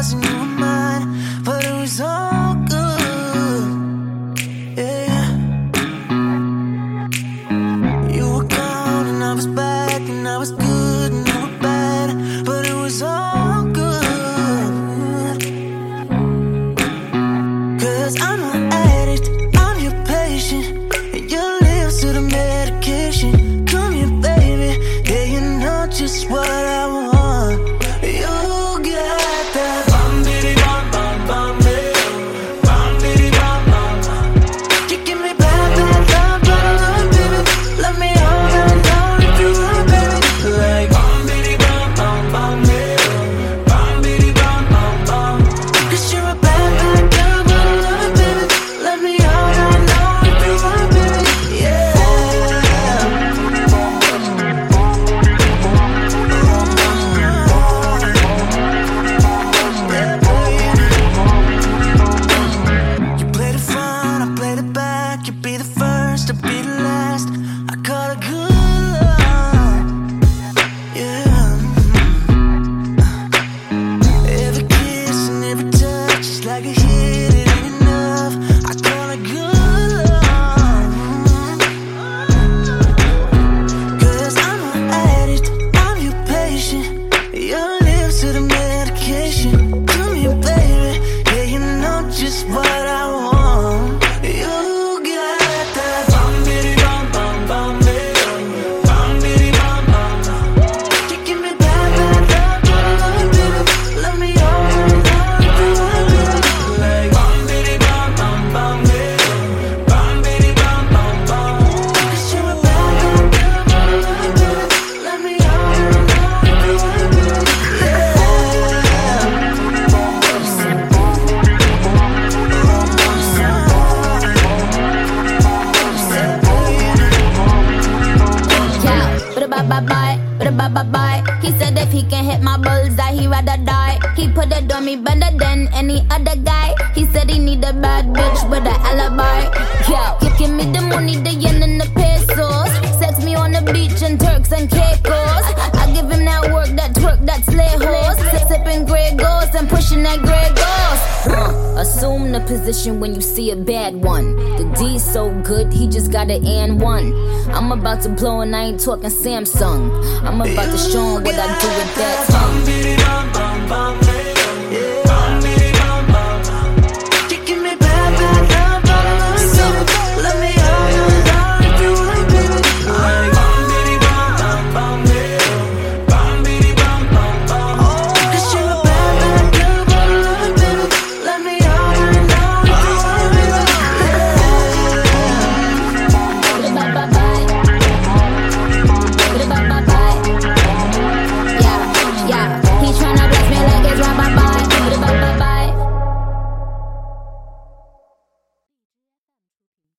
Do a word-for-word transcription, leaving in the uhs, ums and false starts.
yours and you were mine, but it was all good. Yeah. You were gone and I was back, and I was good and you were bad, but it was all good. Cause I'm an addict, I'm your patient, and your lips to the medication. Come here, baby, yeah, you know just what I want. He said if he can hit my bullseye, he rather die. He put it on me better than any other guy. He said he need a bad bitch with an alibi. Yo, give, give me the money, the yen and the pesos. Sex me on the beach and Turks and Caicos. I, I give him that work, that twerk, that slay horse. Sip, sipping Grey Goose and pushing that Grey Goose. Uh, assume the position when you see a bad one. The D's so good, he just got an and one. I'm about to blow and I ain't talking Samsung. I'm about to show him what I do with that tongue.